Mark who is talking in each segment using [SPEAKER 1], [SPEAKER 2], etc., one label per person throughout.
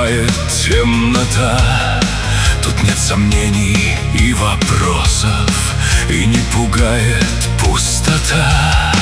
[SPEAKER 1] скрывает темнота. Тут нет сомнений и вопросов, и не пугает пустота.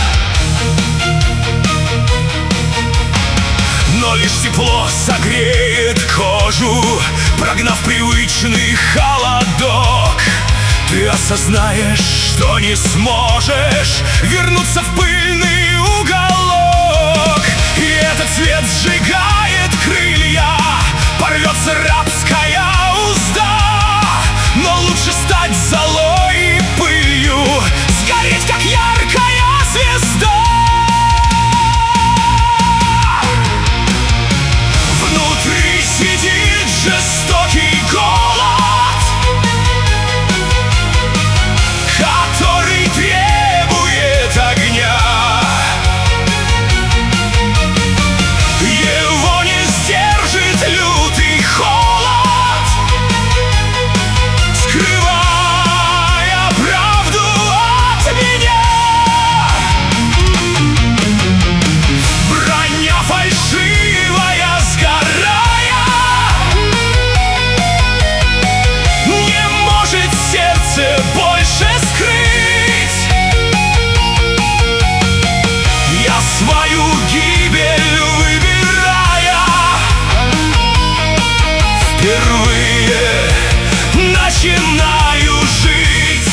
[SPEAKER 1] Но лишь тепло согреет кожу, прогнав привычный холодок. Ты осознаешь, что не сможешь вернуться в пыльный уголок. И этот свет сжигает крылья, порвется рабская узда. Но лучше стать золой и пылью, сгореть, как яркая звезда. Внутри сидит жестокий голод, который требует огня. Его не сдержит лютый холод, скрывая правду от меня. Броня фальшивая, сгорая, не может сердце больше скрыть. Я свою гибель выбирая, впервые начинаю жить.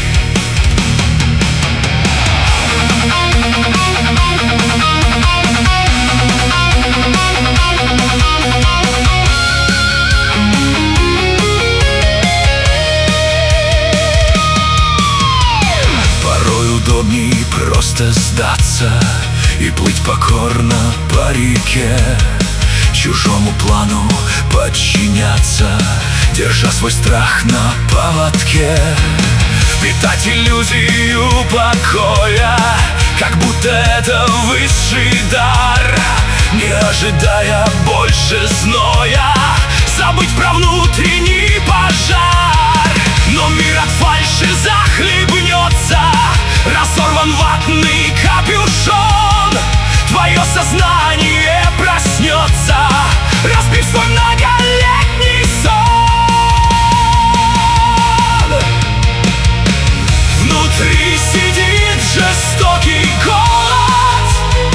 [SPEAKER 1] Порой удобней просто сдаться и плыть покорно по реке, чужому плану подчиняться, держа свой страх на поводке. Впитать иллюзию покоя, как будто это высший дар, не ожидая больше зноя, забыть про внутренний пожар. Но мир от фальши захлебнется, разорван ватный капюшон. Твое сознание проснется, разбив свой многолетний сон. Внутри сидит жестокий голод,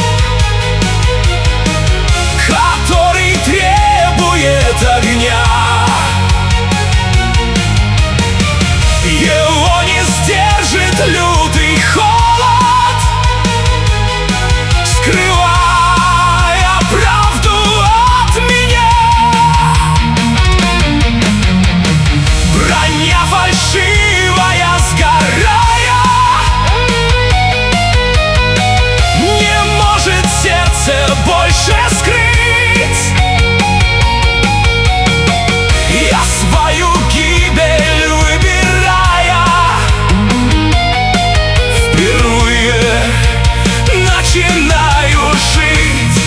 [SPEAKER 1] который требует огня. Его не сдержит лютый холод, скрывая правду от меня. Броня фальшивая, сгорая, не может сердце больше скрыть. Я свою гибель выбирая, впервые начинаю жить.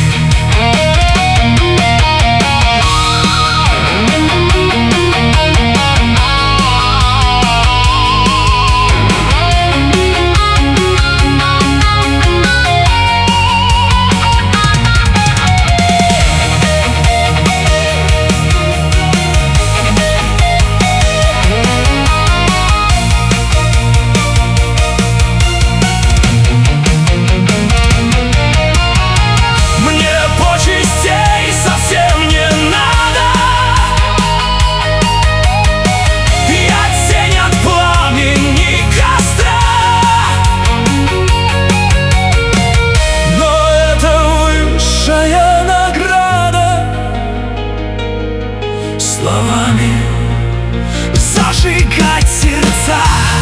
[SPEAKER 1] Словами зажигать сердца.